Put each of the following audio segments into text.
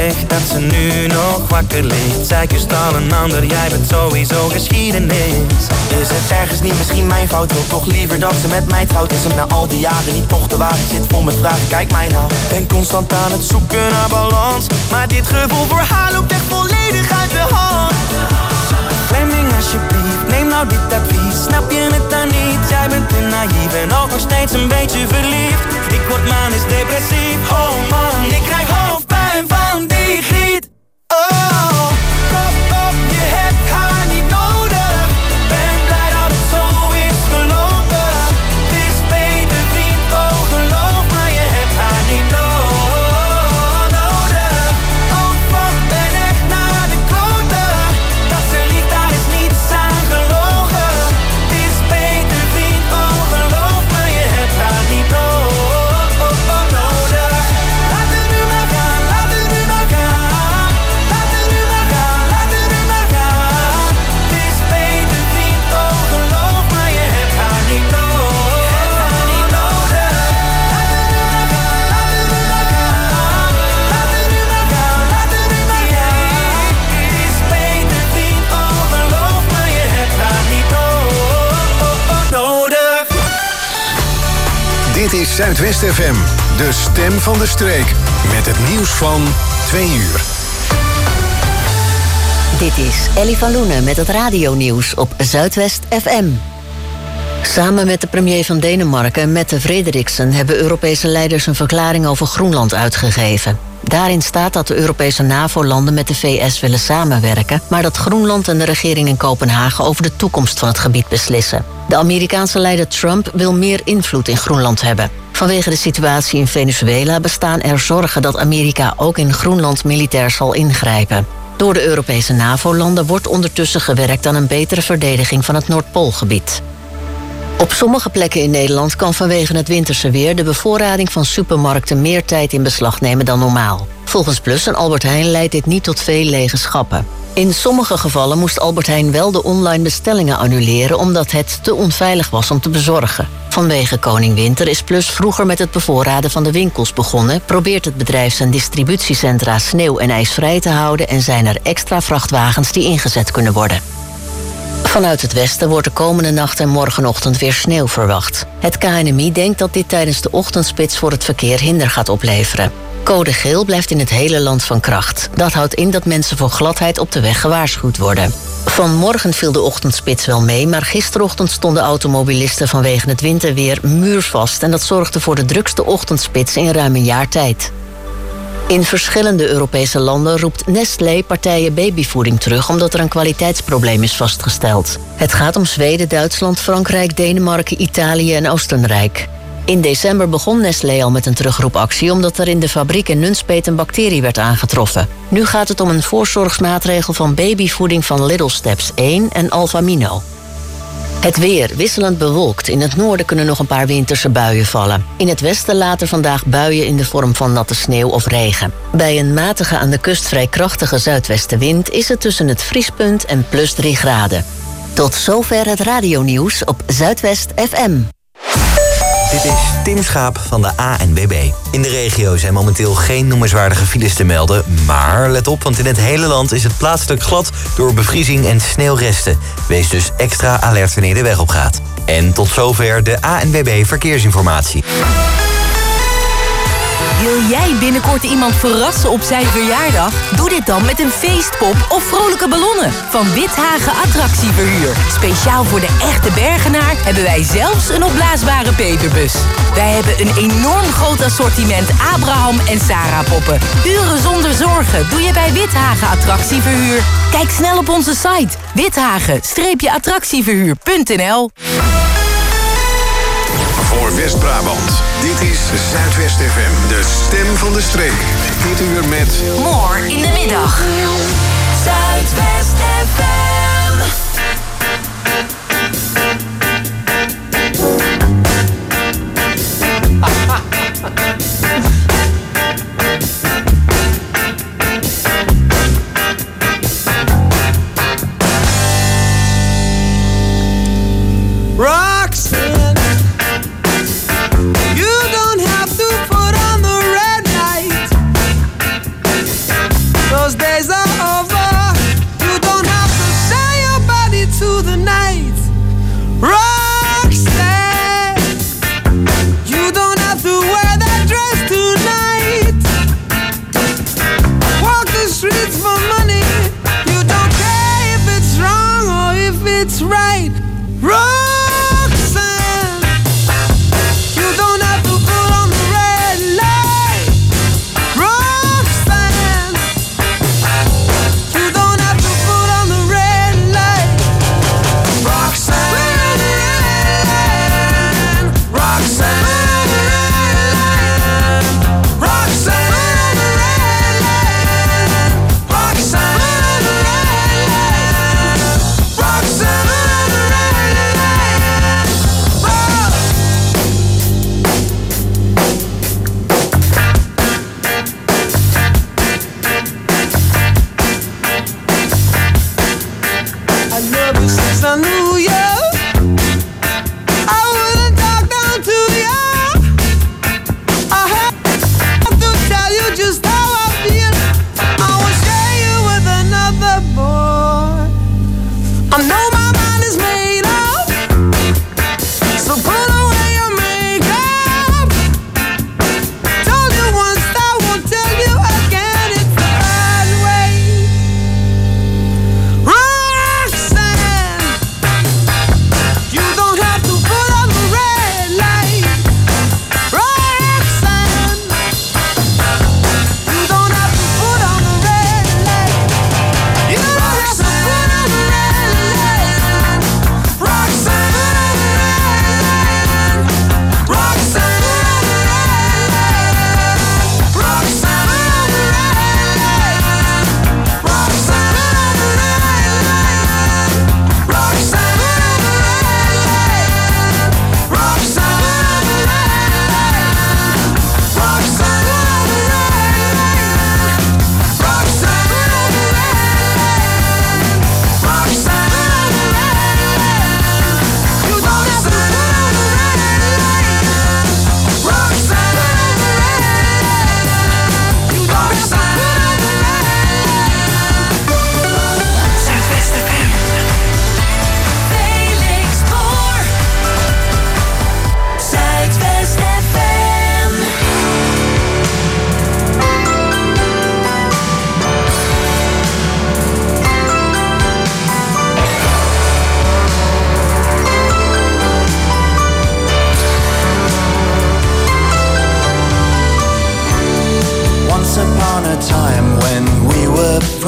licht, dat ze nu nog wakker ligt. Zij kust al een ander, jij bent sowieso geschiedenis. Is het ergens niet misschien mijn fout? Wil toch liever dat ze met mij trouwt. Is hem na al die jaren niet toch te waar? Ik zit vol met vragen, kijk mij nou. Ben constant aan het zoeken naar balans, maar dit gevoel voor haar loopt echt volledig uit de hand. Fleming alsjeblieft, neem nou dit advies. Snap je het dan niet? Jij bent te naïef en ook nog steeds een beetje verliefd. Ik word manisch depressief, oh man, ik krijg hoofdpijn van die griet. Oh, op, je hebt haar niet nodig. Ben blij dat het zo is gelopen. Het is beter vriend, oh geloof maar, je hebt haar niet nodig. Oh fuck, ben echt naar de kloten. Dat ze lief, daar is niets aan gelogen. Het is beter vriend, oh geloof maar, je hebt haar niet nodig. Laat het nu maar gaan, laat het nu maar gaan. Laat het nu maar gaan, laat het nu maar gaan. Het is beter vriend, oh geloof maar, je hebt haar niet nodig. Laat het nu maar gaan, laat het nu maar gaan. Laat het nu maar gaan, laat het nu maar gaan. Het is beter vriend, oh geloof maar, je hebt haar niet nodig. Dit is Zuidwest FM, de stem van de streek. Met het nieuws van 2 uur. Dit is Ellie van Loenen met het radionieuws op Zuidwest FM. Samen met de premier van Denemarken, Mette Frederiksen, hebben Europese leiders een verklaring over Groenland uitgegeven. Daarin staat dat de Europese NAVO-landen met de VS willen samenwerken, maar dat Groenland en de regering in Kopenhagen over de toekomst van het gebied beslissen. De Amerikaanse leider Trump wil meer invloed in Groenland hebben. Vanwege de situatie in Venezuela bestaan er zorgen dat Amerika ook in Groenland militair zal ingrijpen. Door de Europese NAVO-landen wordt ondertussen gewerkt aan een betere verdediging van het Noordpoolgebied. Op sommige plekken in Nederland kan vanwege het winterse weer de bevoorrading van supermarkten meer tijd in beslag nemen dan normaal. Volgens Plus en Albert Heijn leidt dit niet tot veel lege schappen. In sommige gevallen moest Albert Heijn wel de online bestellingen annuleren omdat het te onveilig was om te bezorgen. Vanwege Koning Winter is Plus vroeger met het bevoorraden van de winkels begonnen, probeert het bedrijf zijn distributiecentra sneeuw- en ijsvrij te houden en zijn er extra vrachtwagens die ingezet kunnen worden. Vanuit het westen wordt de komende nacht en morgenochtend weer sneeuw verwacht. Het KNMI denkt dat dit tijdens de ochtendspits voor het verkeer hinder gaat opleveren. Code geel blijft in het hele land van kracht. Dat houdt in dat mensen voor gladheid op de weg gewaarschuwd worden. Vanmorgen viel de ochtendspits wel mee, maar gisterochtend stonden automobilisten vanwege het winterweer muurvast en dat zorgde voor de drukste ochtendspits in ruim een jaar tijd. In verschillende Europese landen roept Nestlé partijen babyvoeding terug omdat er een kwaliteitsprobleem is vastgesteld. Het gaat om Zweden, Duitsland, Frankrijk, Denemarken, Italië en Oostenrijk. In december begon Nestlé al met een terugroepactie omdat er in de fabriek in Nunspeet een bacterie werd aangetroffen. Nu gaat het om een voorzorgsmaatregel van babyvoeding van Little Steps 1 en Alfamino. Het weer wisselend bewolkt. In het noorden kunnen nog een paar winterse buien vallen. In het westen later vandaag buien in de vorm van natte sneeuw of regen. Bij een matige aan de kust vrij krachtige zuidwestenwind is het tussen het vriespunt en plus 3 graden. Tot zover het radionieuws op Zuidwest FM. Dit is Tim Schaap van de ANWB. In de regio zijn momenteel geen noemenswaardige files te melden. Maar let op, want in het hele land is het plaatselijk glad door bevriezing en sneeuwresten. Wees dus extra alert wanneer de weg op gaat. En tot zover de ANWB Verkeersinformatie. Wil jij binnenkort iemand verrassen op zijn verjaardag? Doe dit dan met een feestpop of vrolijke ballonnen van Withagen Attractieverhuur. Speciaal voor de echte Bergenaar hebben wij zelfs een opblaasbare peperbus. Wij hebben een enorm groot assortiment Abraham en Sarah poppen. Uren zonder zorgen doe je bij Withagen Attractieverhuur. Kijk snel op onze site withagen-attractieverhuur.nl. Voor West-Brabant, dit is Zuidwest FM, de stem van de streek. Dit uur met... More in de middag. Zuidwest FM. Roxanne, you don't have to put on the red light.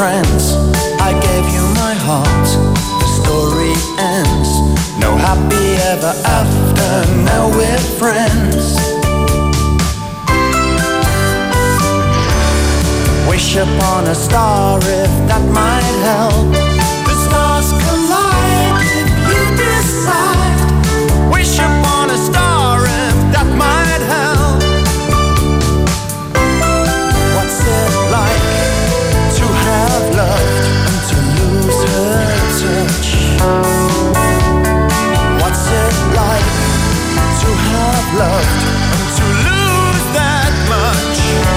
friends. I gave you my heart, the story ends. No happy ever after, now we're friends. Wish upon a star if that might help. The stars collide if you decide. Wish upon a star if that might help. What's it like to have loved and to lose her touch? What's it like to have loved and to lose that much?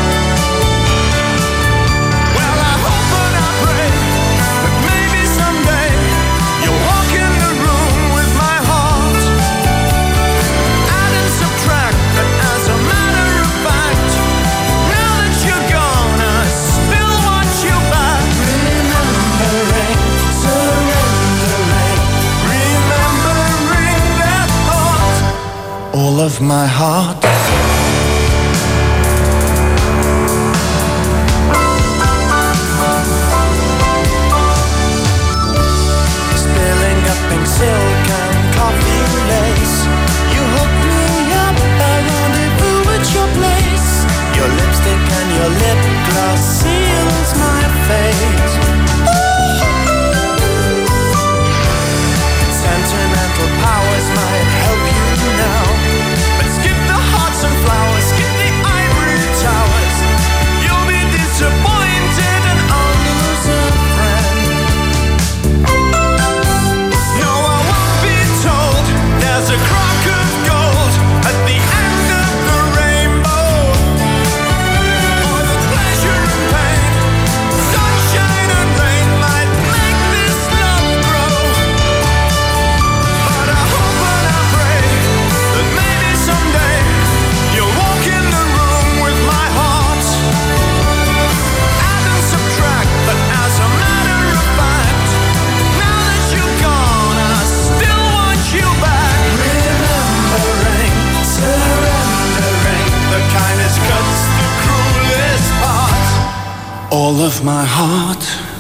Well, I hope and I pray that maybe someday you'll walk in the room with my heart. Add and subtract, but as a matter of fact, now that you're gone, I still want you back. Remembering, surrendering, remembering that thought. All of my heart. Spilling up pink silk and coffee lace. You hooked me up, I rendezvous at your place. Your lipstick and your lip gloss seals my fate. Sentimental powers might help you now, but skip the hearts and flowers, skip the ivory towers. You'll be disappointed and I'll lose a friend. No, I won't be told there's a crock of gold at the end of the rainbow. Or the pleasure and pain, sunshine and rain might make this love grow. But I hope and I pray that maybe someday you'll walk in the room with my heart. Add and subtract, but as a matter of fact, now that you're gone, I still want you back. Remembering, surrendering, the kindest cuts the cruelest part. All of my heart.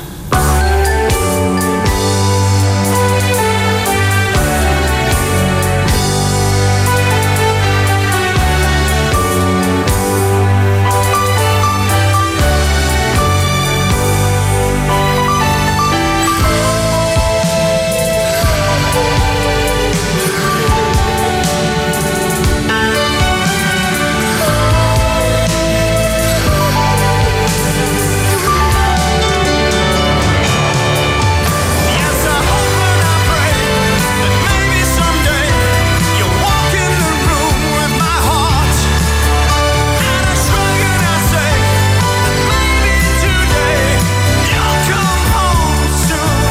Yes, I hope and I pray that maybe someday you'll walk in the room with my heart. And I shrug and I say that maybe today you'll come home soon.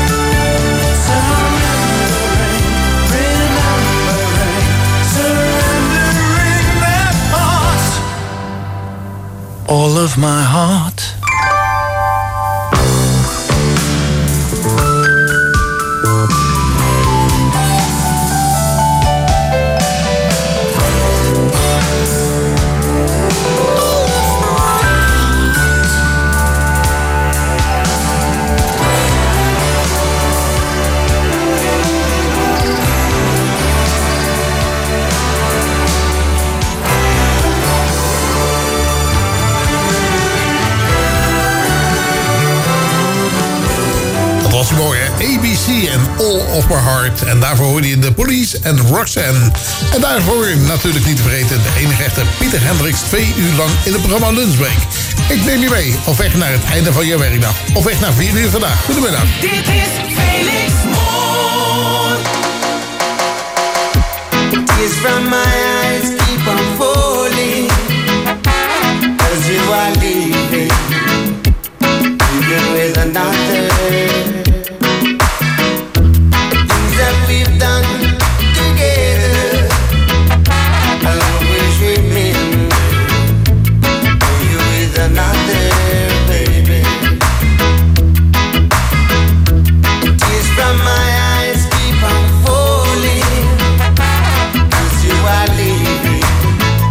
Surrendering, remembering, surrendering that heart. All of my heart. Dat was mooi, hè? ABC en All of My Heart. En daarvoor hoorde je de Police en Roxanne. En daarvoor natuurlijk niet te vergeten de enige echte Pieter Hendricks 2 uur lang in het programma Lunchbreak. Ik neem je mee, of weg naar het einde van je werkdag. Of weg naar 4 uur vandaag. Goedemiddag. Dit is Felix Moon. Tears from my eyes keep on falling as you are leaving, even with another. Things that we've done together, I'll always remember. You with another, baby. Tears from my eyes keep on falling as you are leaving,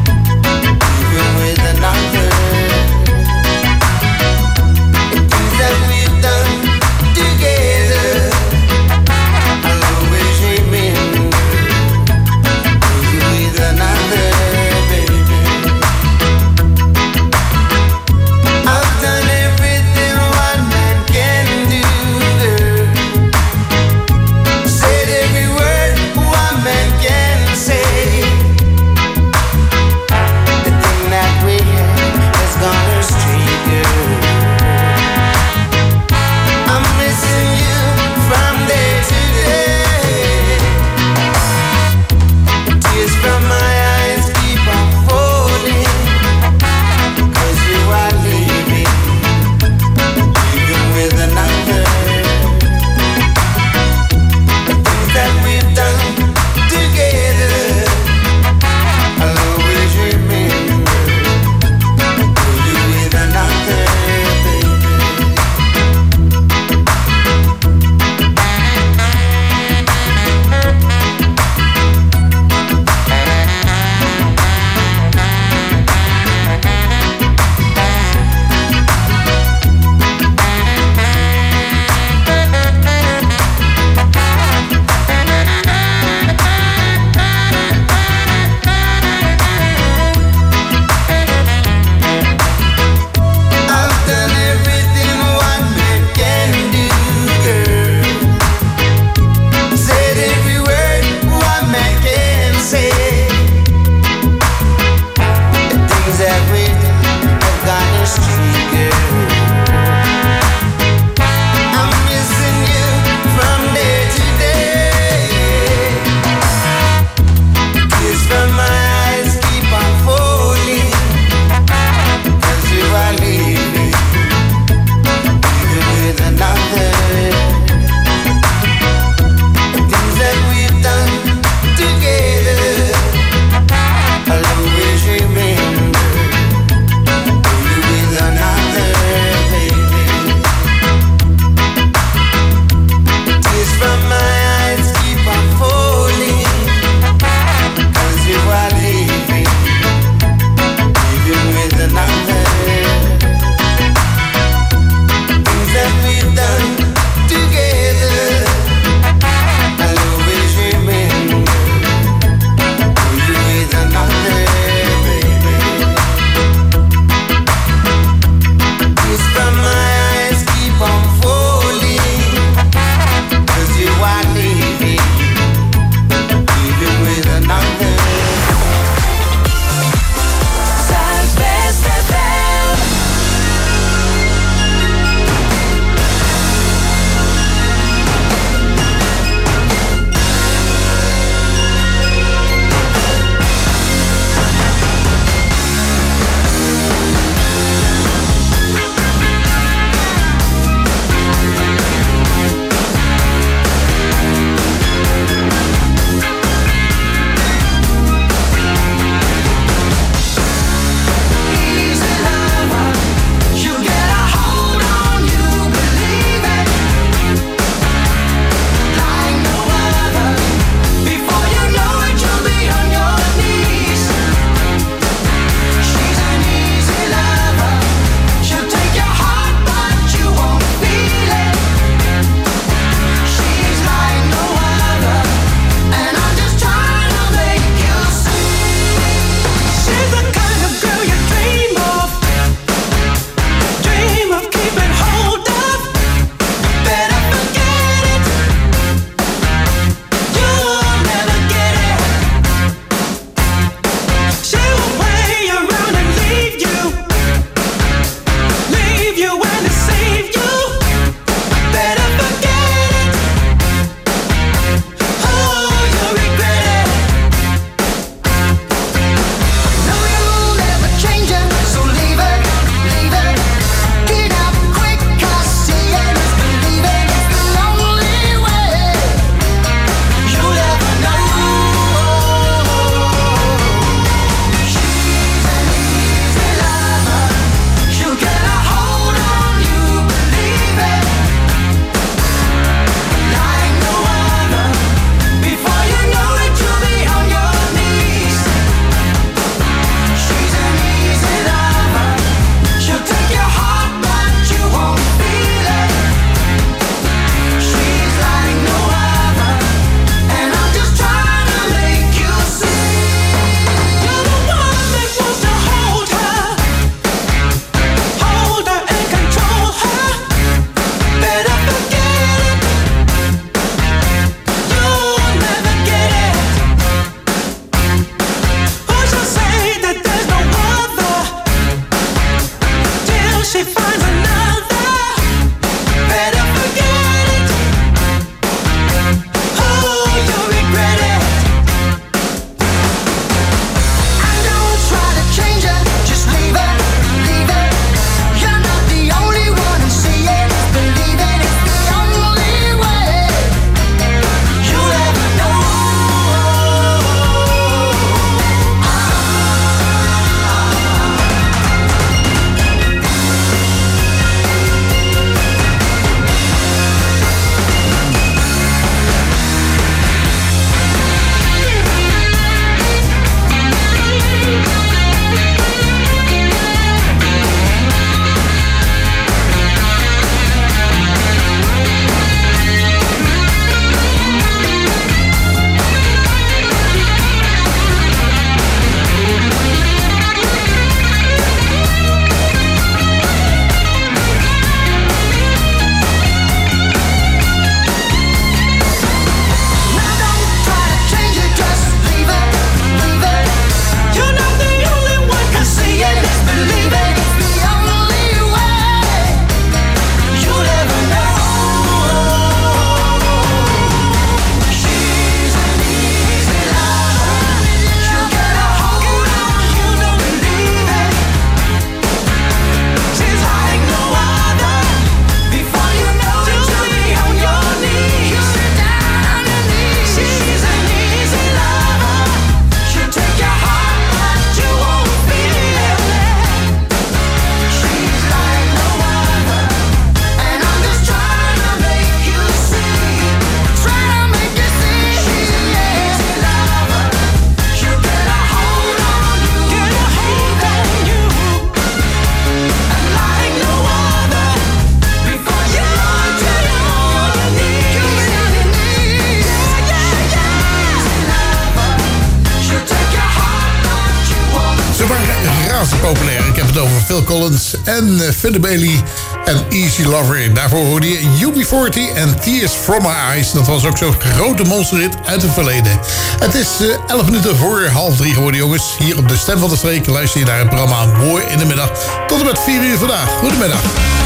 het over Phil Collins en Philip Bailey en Easy Lover. Daarvoor hoorde je UB40 en Tears From My Eyes. Dat was ook zo'n grote monsterhit uit het verleden. Het is 11 minuten voor 2:30 geworden, jongens. Hier op de Stem van de Streek luister je naar het programma Mooi in de Middag. Tot en met 4 uur vandaag. Goedemiddag.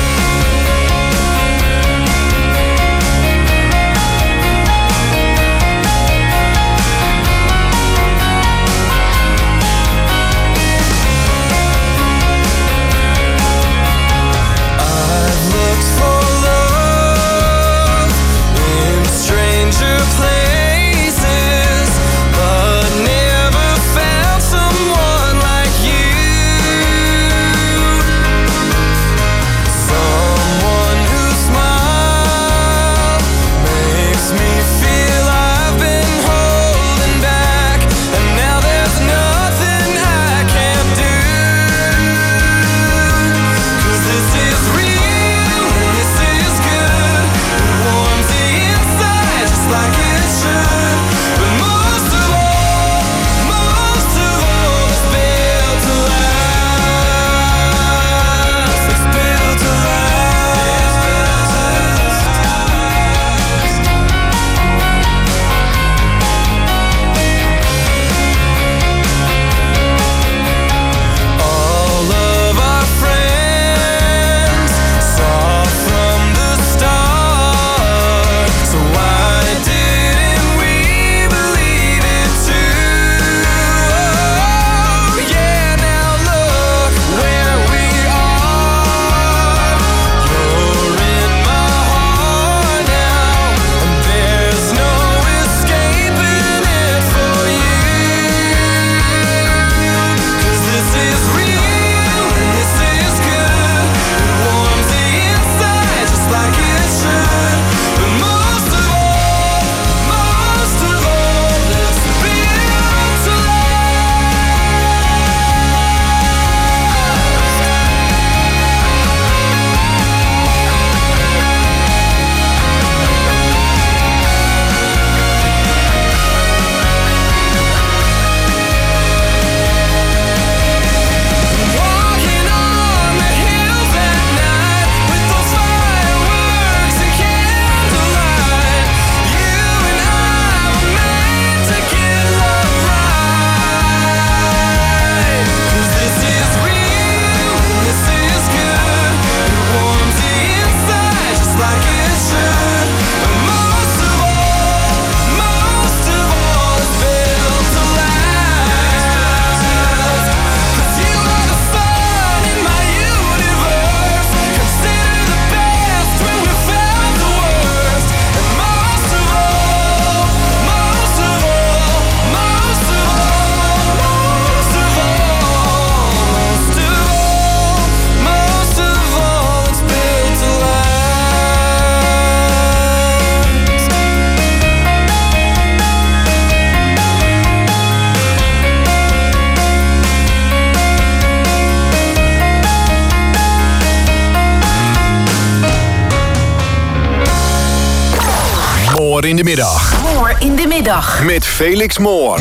Moor in de middag. Moor in de middag. Met Felix Moor.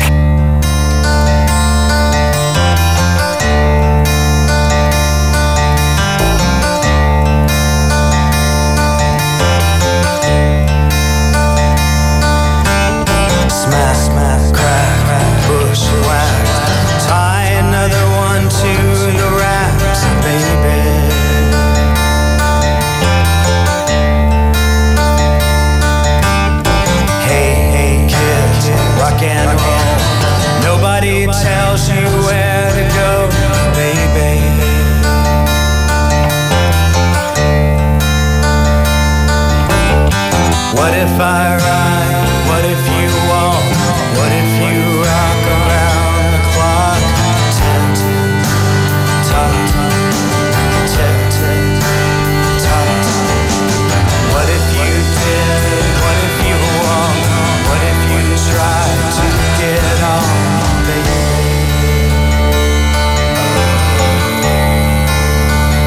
Tells you where to go, baby. What if I ride? What if you walk? What if you rock around the clock? Tick, tock, tick, tock. What if you did? What if you walk? What if you tried to get it on?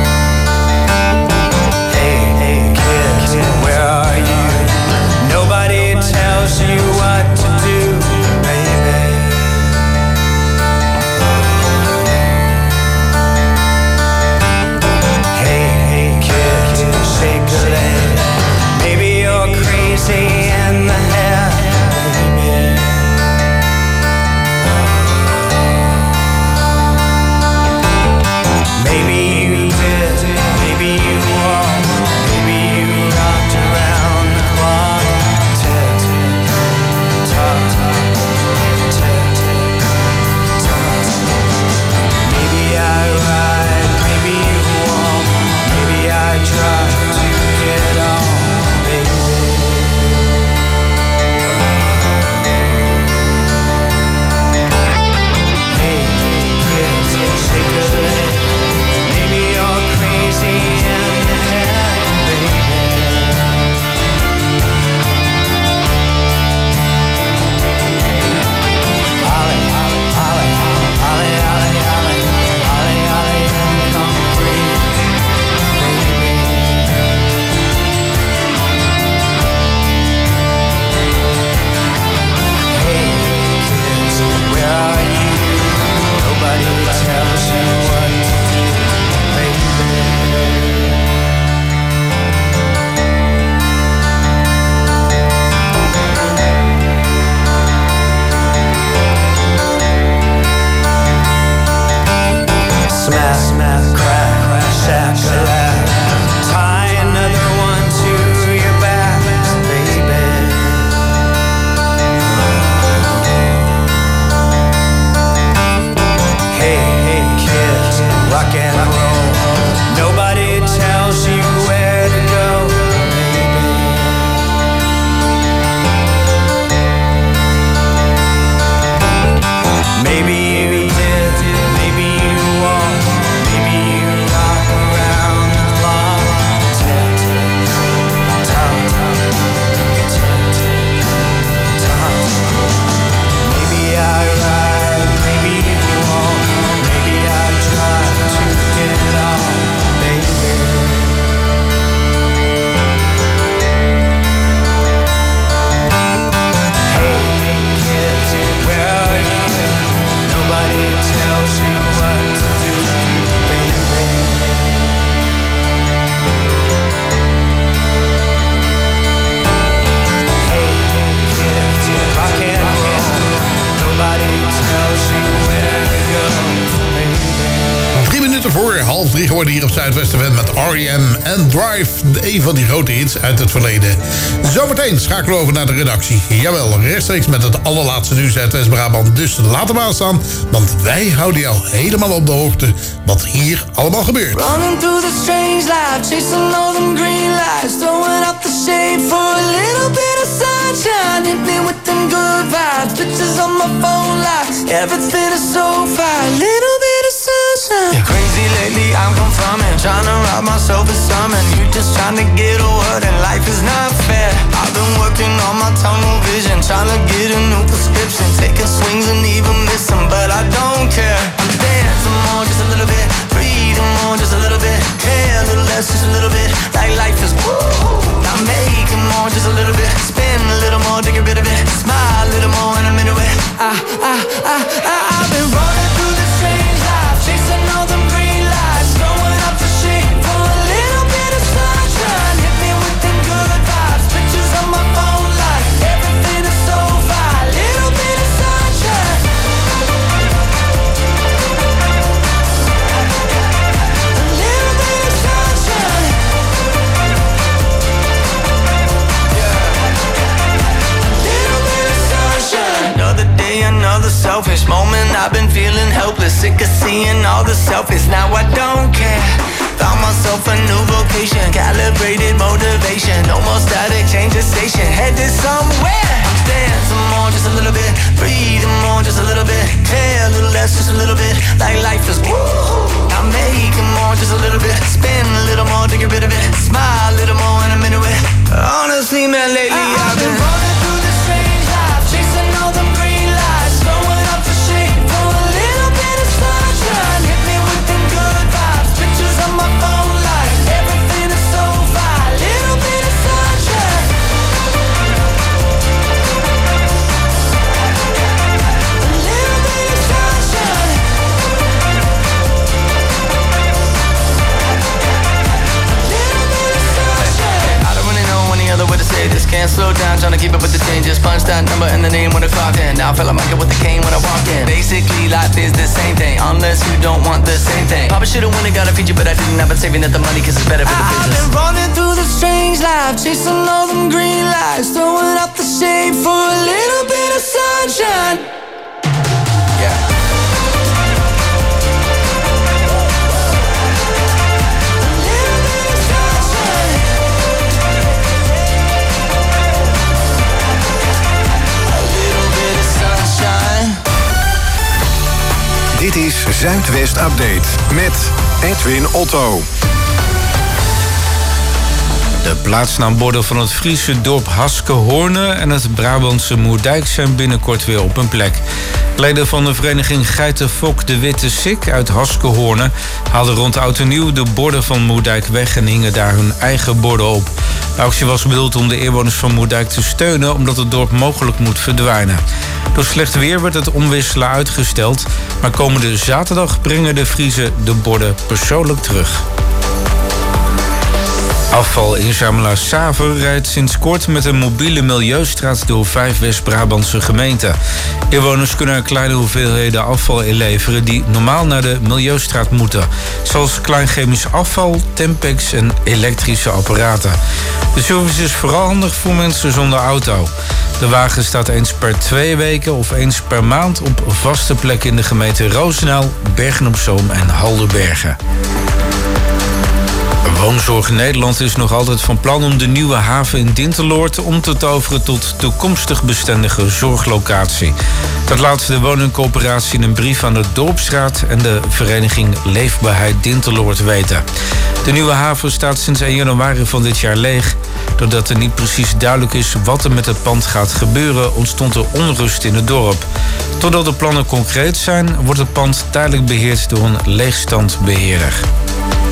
Hey, kid, where are you? Nobody geworden hier op Zuidwest FM met R.E.M. en Drive. Een van die grote hits uit het verleden. Zometeen schakelen we over naar de redactie. Jawel, rechtstreeks met het allerlaatste nieuws uit West-Brabant. Dus laat hem aanstaan, want wij houden jou helemaal op de hoogte wat hier allemaal gebeurt. Running through the strange life, chasing all them green lights, throwing up the shade for a little bit of sunshine. Hit me with them good vibes, pictures on my phone lights. Everything is so fine, little bit of sunshine. Yeah, crazy lately, I'm confirming, trying to rob myself of something. You just trying to get a word and life is not fair. I've been working on my tunnel vision, trying to get a new prescription, taking swings and even missing, but I don't care. I'm dancing more, just a little bit, breathing more, just a little bit, care a little less, just a little bit, like life is woo. I'm making more, just a little bit, spin a little more, take a bit of it, smile a little more in a minute. I've been running through the strange life, chasing all them green lights, throwing up the shade for a little bit of sunshine. Hit me with them good vibes, pictures on my phone light, everything is so fine, little bit of sunshine. A little bit of sunshine. Another day, another selfish moment. I've been feeling helpless, sick of seeing all the selfies. Now I don't care. Found myself a new vocation, calibrated motivation. No more static, change the station, headed somewhere. I'm dancing more, just a little bit, breathing more, just a little bit, care a little less, just a little bit, like life is woo. I'm making more, just a little bit, spin a little more to get rid of it, smile a little more in a minute. Honestly, man, lately I've been running through the strange life, chasing all them green lights, throwing up the shade for a little bit of sunshine. Hit me with them good vibes, pictures on my phone light, everything is so fine, little bit of sunshine. A little bit of sunshine. A little bit of sunshine. I don't really know any other way to say this. Can't slow down, trying to keep up with the changes. Punch that number in the name when I clocked in. Now I feel like I get with the cane when I walked in. Basically, life is the same thing, unless you don't want the same thing. Probably should've won it, got a feature, but I didn't. I've been saving up the money, cause it's better for the business. I've been running through the strange life, chasing all them green lights, throwing up the shade for a little bit of sunshine. Yeah. Dit is Zuidwest Update met Edwin Otto. De plaatsnaamborden van het Friese dorp Haskehoorne en het Brabantse Moerdijk zijn binnenkort weer op hun plek. Leden van de vereniging Geitenfok de Witte Sik uit Haskehoorne haalden rond oud en nieuw de borden van Moerdijk weg en hingen daar hun eigen borden op. De actie was bedoeld om de inwoners van Moerdijk te steunen omdat het dorp mogelijk moet verdwijnen. Door slecht weer werd het omwisselen uitgesteld, maar komende zaterdag brengen de Friezen de borden persoonlijk terug. Afvalinzamelaar Saver rijdt sinds kort met een mobiele milieustraat door 5 West-Brabantse gemeenten. Inwoners kunnen er kleine hoeveelheden afval inleveren die normaal naar de milieustraat moeten. Zoals klein chemisch afval, Tempex en elektrische apparaten. De service is vooral handig voor mensen zonder auto. De wagen staat eens per 2 weken of eens per maand op vaste plekken in de gemeente Roosendaal, Bergen-op-Zoom en Halderbergen. Woonzorg Nederland is nog altijd van plan om de nieuwe haven in Dinteloord om te toveren tot toekomstig bestendige zorglocatie. Dat laat de woningcoöperatie in een brief aan de Dorpsraad en de vereniging Leefbaarheid Dinteloord weten. De nieuwe haven staat sinds 1 januari van dit jaar leeg. Doordat er niet precies duidelijk is wat er met het pand gaat gebeuren, ontstond er onrust in het dorp. Totdat de plannen concreet zijn, wordt het pand tijdelijk beheerd door een leegstandbeheerder.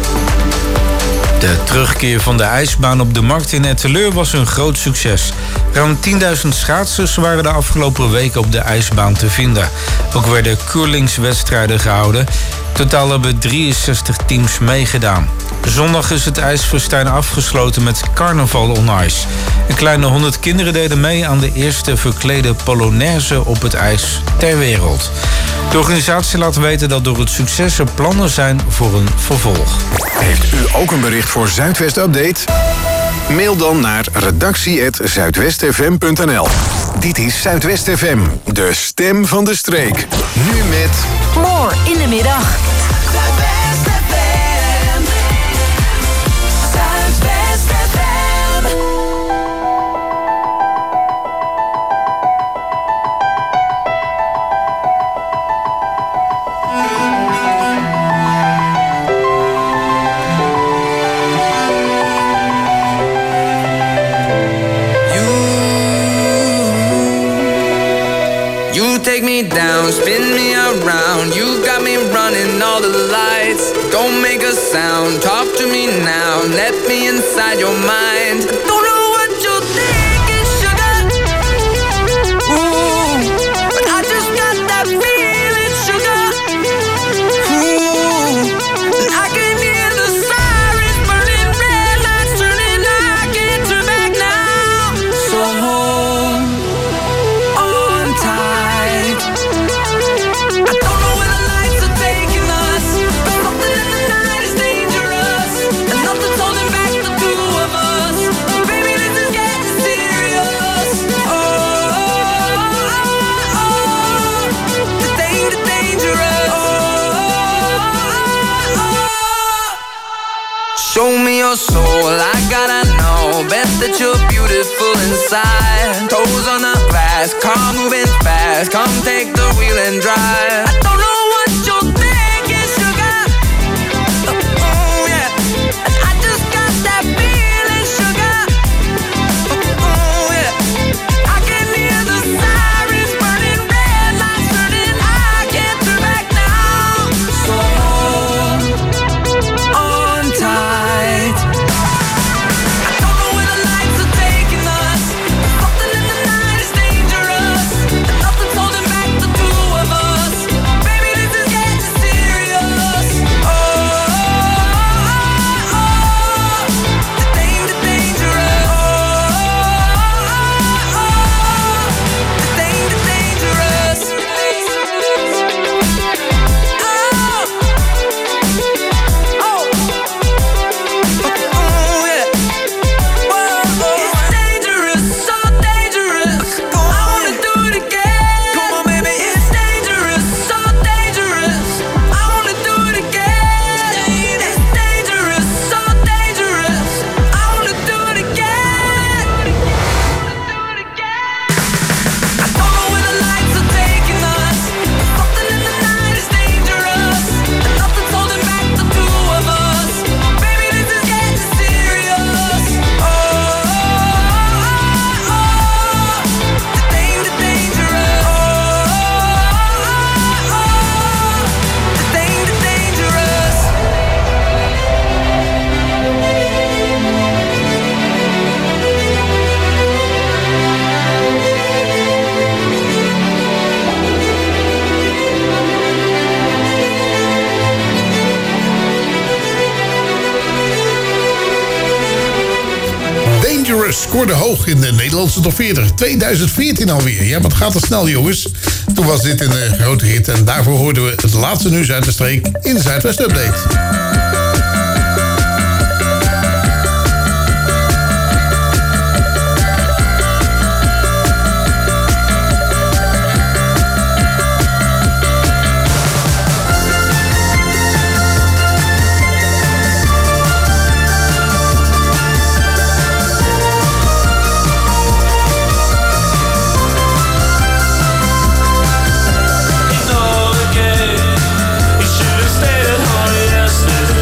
De terugkeer van de ijsbaan op de markt in Etteleur was een groot succes. Ruim 10.000 schaatsers waren de afgelopen weken op de ijsbaan te vinden. Ook werden curlingswedstrijden gehouden. Totaal hebben 63 teams meegedaan. Zondag is het ijsfestijn afgesloten met Carnaval on Ice. Een kleine 100 kinderen deden mee aan de eerste verklede Polonaise op het ijs ter wereld. De organisatie laat weten dat door het succes er plannen zijn voor een vervolg. Heeft u ook een bericht voor Zuidwest Update? Mail dan naar redactie@zuidwestfm.nl. Dit is Zuidwest FM, de stem van de streek. Nu met... More in de middag. Zuidwest FM. Zuidwest FM. You take me down, spin me around. You got me running all the lights. Don't make a sound, talk to me now. Let me inside your mind. Don't know what you're thinking, sugar. Ooh, but I just got that feeling, sugar. Ooh, and I can hear the sirens burning, red lights turning. I can't turn back now. So hold on tight. I don't know where the lights are taking us, but something in the night is dangerous, and nothing's holding back the two of us. Baby, this is getting serious. Oh, the dangerous. Show me your soul, I gotta know. Best that you're beautiful inside. Toes on the glass, car moving fast. Come take the wheel and drive. I don't know what you're thinking, sugar. Oh yeah, and I just got that feeling, sugar. Oh yeah, I can hear the sirens burning, red lights turning. I can't turn back now. So hold on tight. I don't know where the lights are taking us. Something in the night is dangerous, and nothing's holding back the two of us. Baby, this is getting serious. Oh, the dangerous. The dangerous. Oh, yeah. It's dangerous, so dangerous. I wanna do it again. Come on, baby. It's dangerous, so dangerous. I wanna do it again. It's dangerous, so dangerous. I wanna do it again. I don't know where the lights are taking us. Something in the night is dangerous, and nothing's holding back the two of us. Baby, this is getting serious. Oh, the dangerous. The dangerous. Dangerous scoorde hoog in de Nederlandse top 40. 2014 alweer. Ja, wat gaat er snel, jongens. Toen was dit een grote hit. En daarvoor hoorden we het laatste nieuws uit de streek in de Zuidwest Update. He should've stayed at home yesterday.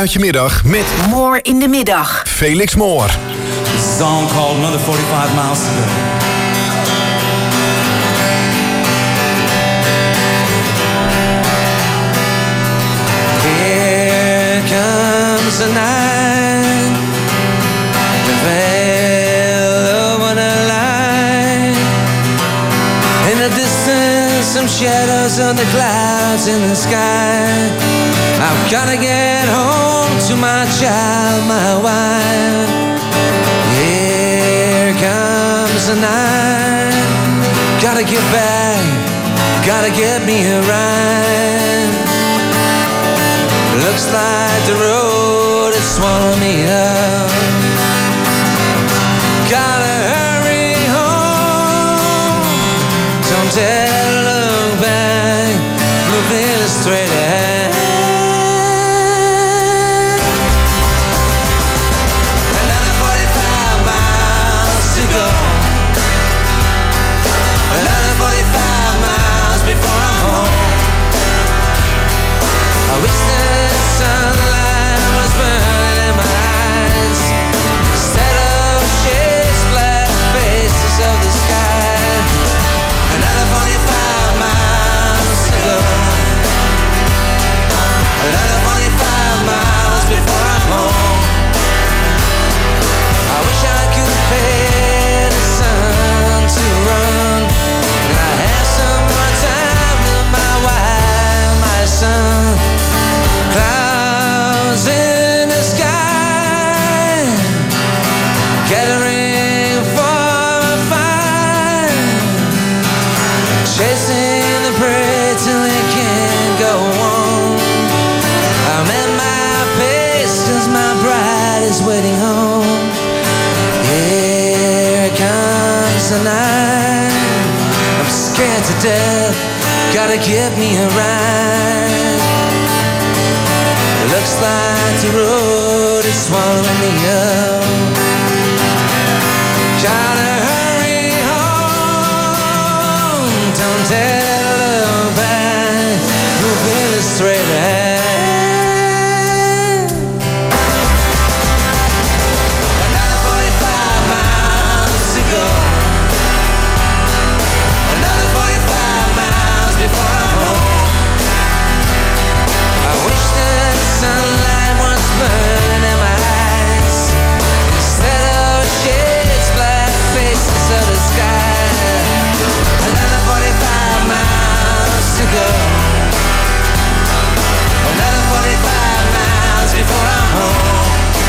uit je middag met Moor in de middag. Felix Moor. This song called Another 45 Miles to Go. Here comes the night, the veil over the light. In the distance, some shadows on the clouds in the sky. I've gotta get home to my child, my wife. Here comes the night. Gotta get back, gotta get me a ride. Looks like the road is swallowing me up. Gotta hurry home. Don't dare look back, moving straight ahead. Another 45 miles to go. Another 45 miles before I'm home. I wish the sunlight was burning in my eyes instead of shades, black faces of the sky. Another 45 miles to go. Another 45 miles before I'm home. I wish I could pay the sun to run, and I had some more time with my wife, my son. Clouds in the sky, gathering for a fire, chasing the prey till it can't go on. I'm at my pace 'cause my bride is waiting home. Here comes the night. I'm scared to death, gotta get me a ride. It looks like the road is swallowing me up. Gotta hurry home. Don't dare look back, moving straight ahead. Another 45 miles to go. Another 45 miles before I'm home. I wish the sunlight was burning in my eyes instead of shades, black faces of the sky. Another 45 miles to go. Another 45 miles before I'm home.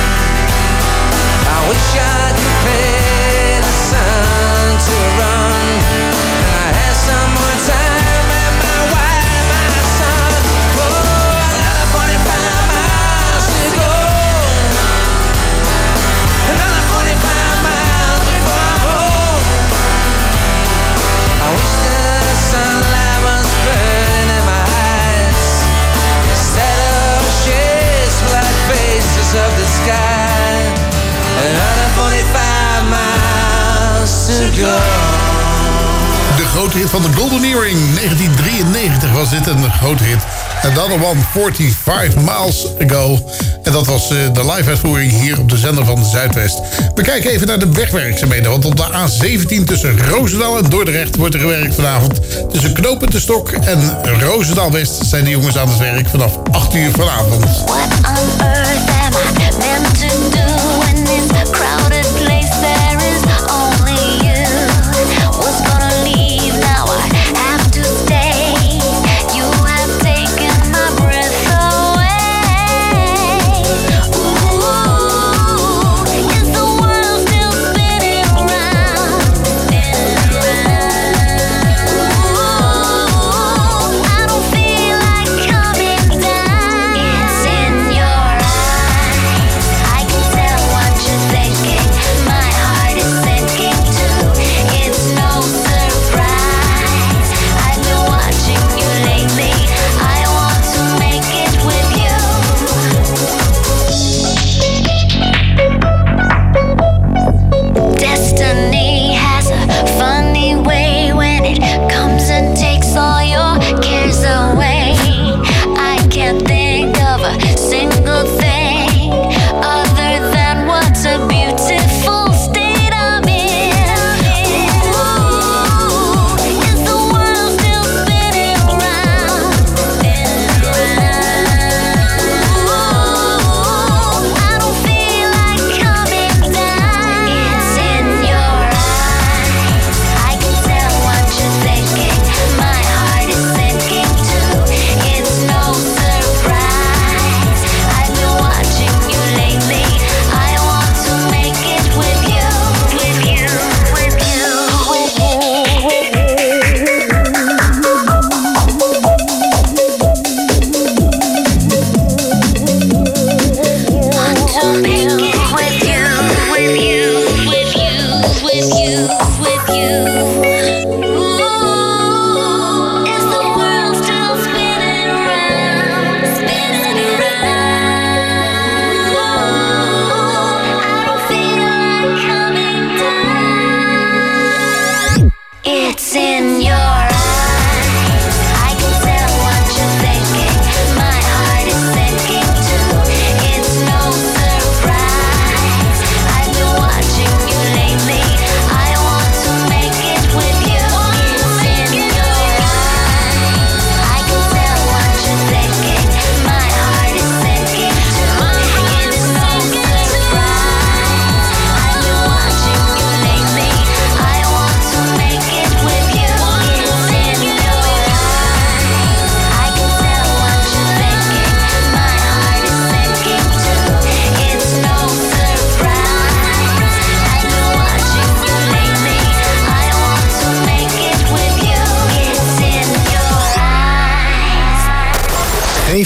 I wish I could pay the sun to run, and I had some more time and my wife, my son. Oh, another 45 miles to go. Another 45 miles before I'm home. I wish the sunlight was burning in my eyes instead of shades, black faces of the sky. Another 45 miles to go. De grote hit van de Golden Earring. 1993 was dit een grote hit. Another One 45 Miles Ago. En dat was de live-uitvoering hier op de zender van Zuidwest. We kijken even naar de wegwerkzaamheden. Want op de A17 tussen Roosendaal en Dordrecht wordt er gewerkt vanavond. Tussen Knopen de Stok en Roosendaal-West zijn de jongens aan het werk vanaf 8 uur vanavond. What on earth am I meant to do in this crowded place? There is only you. Was gonna leave, now I have to stay. You have taken my breath away. Ooh, is the world still spinning around? Ooh, I don't feel like coming down. It's in your eyes.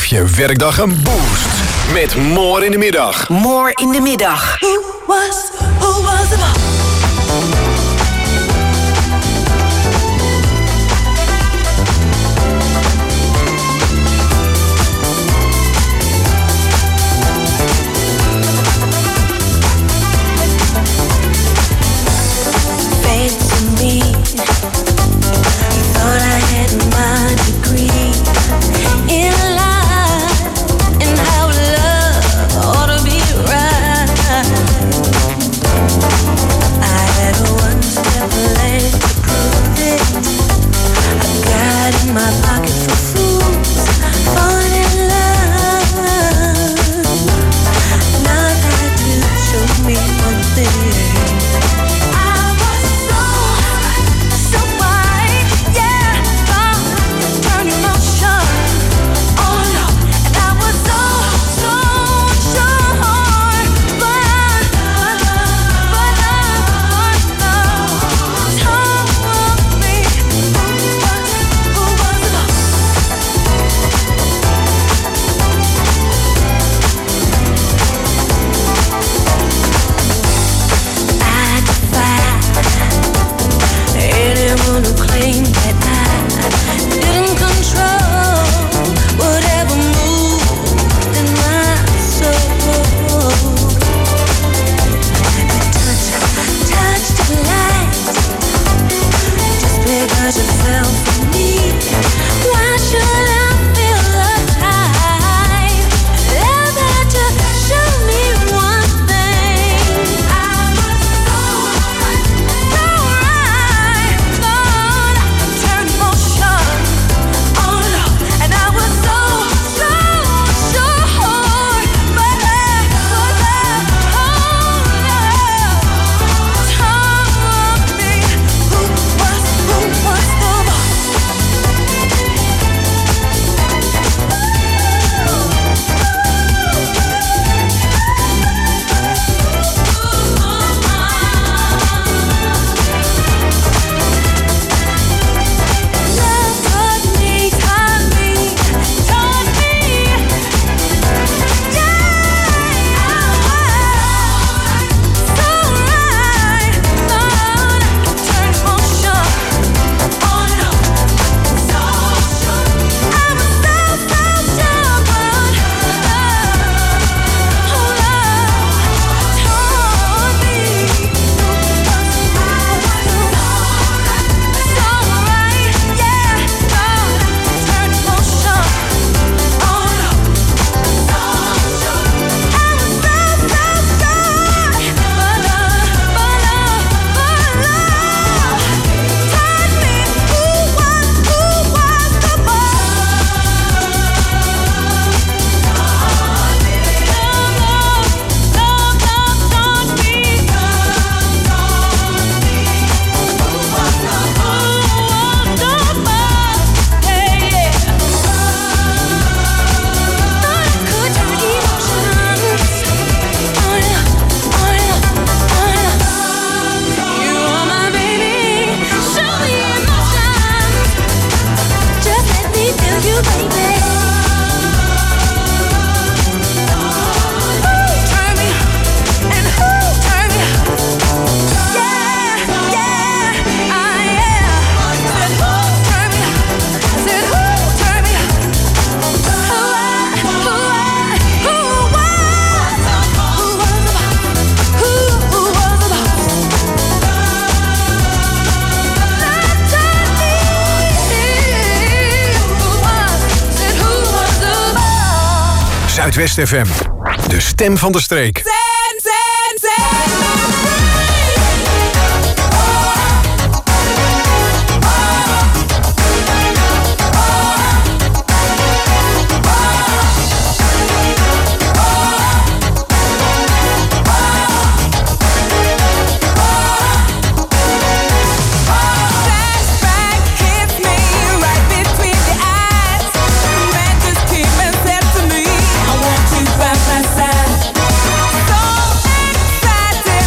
je werkdag een boost. Met More in de Middag. More in de middag. Who was the boss? My pocket for fools, falling in love. Now that you showed me one thing, I was so wide, yeah. Turn emotion on, and I was so sure, but told me. Anyone who claimed that I didn't control whatever moved in my soul. Touch the light, just because you fell for me. Why should I feel alive? Love had to show me one thing. I was so right. Turn motion on, and I was so sure, but told me who was the boss. Zuidwest FM, de stem van de streek. I want you by my side. So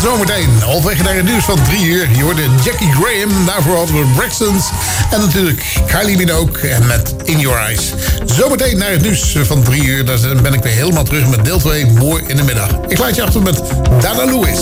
Zometeen, halfweg naar het nieuws van 3 uur. Je hoorde Jackie Graham, daarvoor hadden we Braxtons. En natuurlijk Kylie Minogue en met In Your Eyes. Zometeen naar het nieuws van 3 uur. Dan ben ik weer helemaal terug met deel 2, mooi in de middag. Ik laat je achter met Dana Lewis.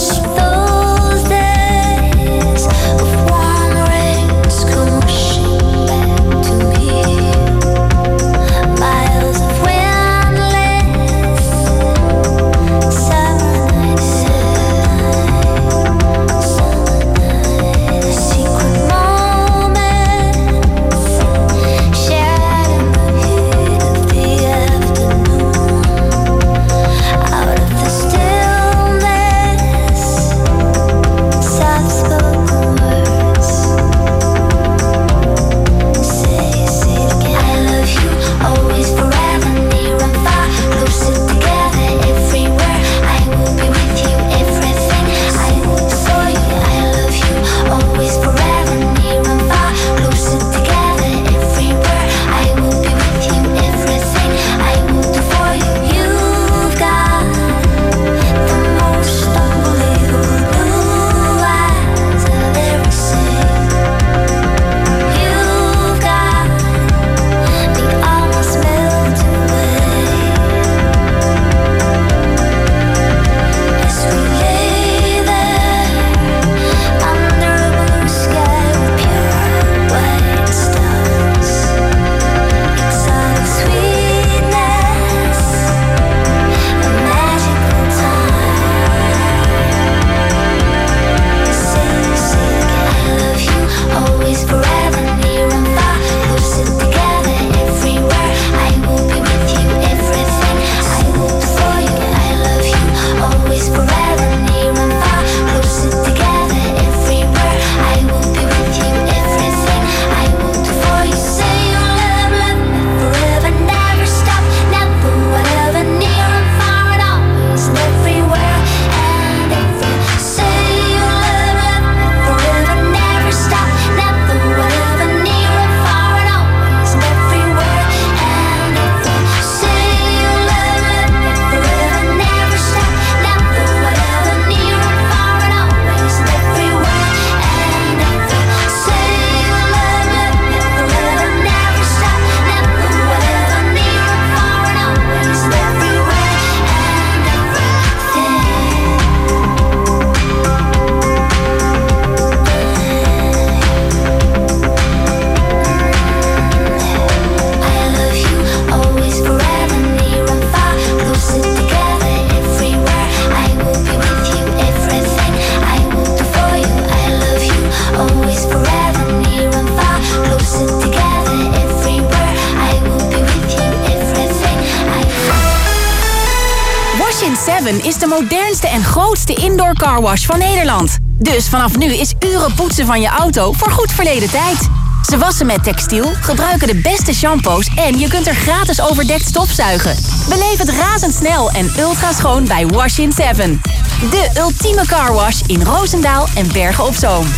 Is de modernste en grootste indoor carwash van Nederland. Dus vanaf nu is uren poetsen van je auto voor goed verleden tijd. Ze wassen met textiel, gebruiken de beste shampoos en je kunt er gratis overdekt stofzuigen. Beleef het razendsnel en ultra schoon bij Wash-in 7. De ultieme carwash in Roosendaal en Bergen op Zoom.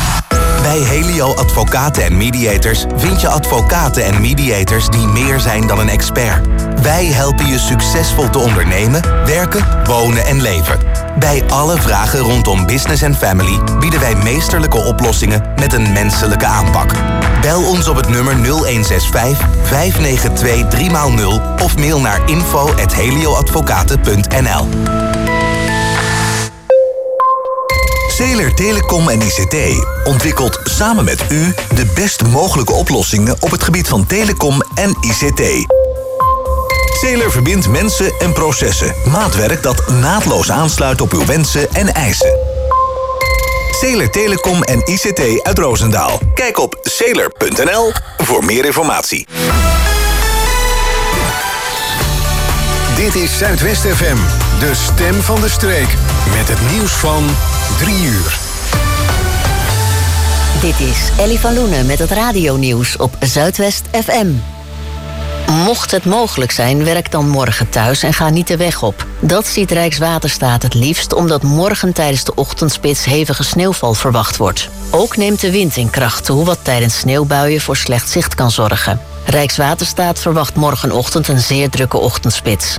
Bij Helio Advocaten en Mediators vind je advocaten en mediators die meer zijn dan een expert. Wij helpen je succesvol te ondernemen, werken, wonen en leven. Bij alle vragen rondom business en family bieden wij meesterlijke oplossingen met een menselijke aanpak. Bel ons op het nummer 0165 592 3x0 of mail naar info@helioadvocaten.nl. Zeeler Telecom en ICT ontwikkelt samen met u de best mogelijke oplossingen op het gebied van telecom en ICT. Zeeler verbindt mensen en processen. Maatwerk dat naadloos aansluit op uw wensen en eisen. Zeeler Telecom en ICT uit Roosendaal. Kijk op zeeler.nl voor meer informatie. Dit is Zuidwest FM, de stem van de streek. Met het nieuws van 3 uur. Dit is Ellie van Loenen met het radionieuws op Zuidwest FM. Mocht het mogelijk zijn, werk dan morgen thuis en ga niet de weg op. Dat ziet Rijkswaterstaat het liefst, omdat morgen tijdens de ochtendspits hevige sneeuwval verwacht wordt. Ook neemt de wind in kracht toe, wat tijdens sneeuwbuien voor slecht zicht kan zorgen. Rijkswaterstaat verwacht morgenochtend een zeer drukke ochtendspits.